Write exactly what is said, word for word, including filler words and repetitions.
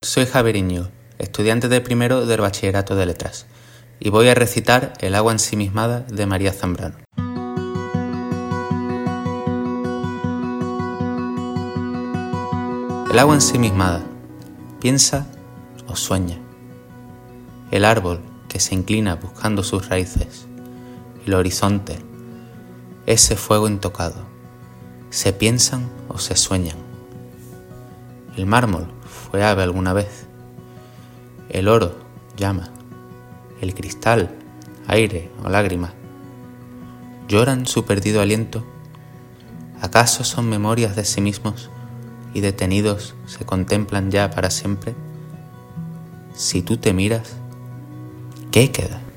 soy Javier Iñigo, estudiante de primero del Bachillerato de Letras, y voy a recitar El agua ensimismada de María Zambrano. El agua ensimismada, piensa o sueña. El árbol que se inclina buscando sus raíces. El horizonte, ese fuego intocado, ¿se piensan o se sueñan? El mármol fue ave alguna vez. El oro llama. El cristal, aire o lágrima. ¿Lloran su perdido aliento? ¿Acaso son memorias de sí mismos y detenidos se contemplan ya para siempre? Si tú te miras, ¿qué queda?